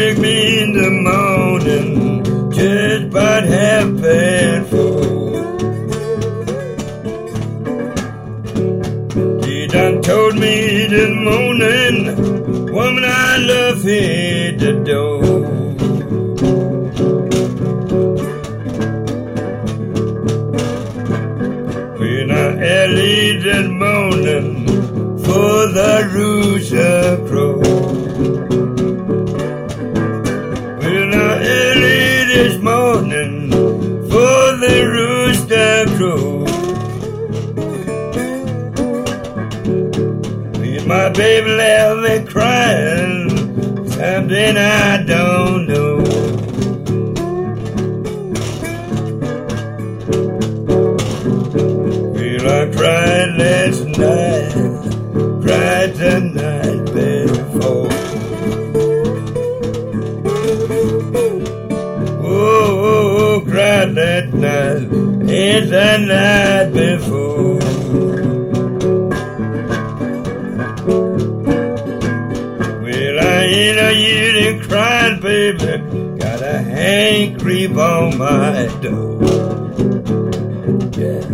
wake me in the morning, just about 4:30. She done told me this morning, woman I love hit the door. When I early this morning for the rooster crow. When I early this morning for the rooster crow. When my baby left me crying, something I don't know. Well, I cried last night, cried the night before. Oh, cried that night and the night before. Well, I ain't a year and cried, baby, got a hand creep on my door. Yeah.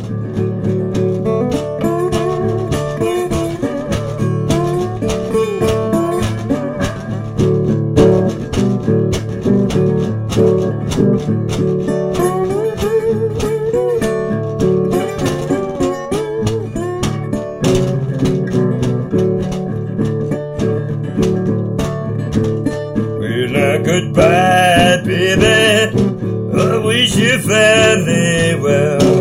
Goodbye, baby, I wish you fairly well.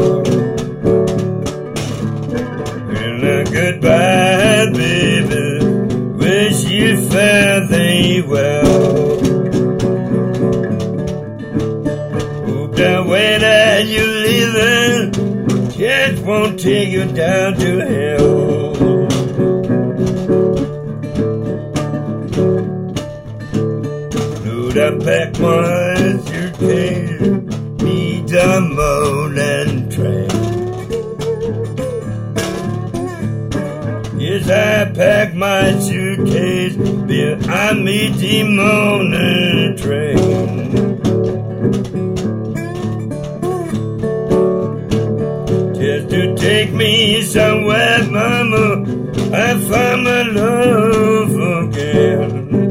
Well, goodbye, baby, wish you fairly well. Hope that way that you're leaving just won't take you down to hell. I pack my suitcase, meet the morning train. Yes, I pack my suitcase, but I meet the morning train. Just to take me somewhere, mama, I find my love again.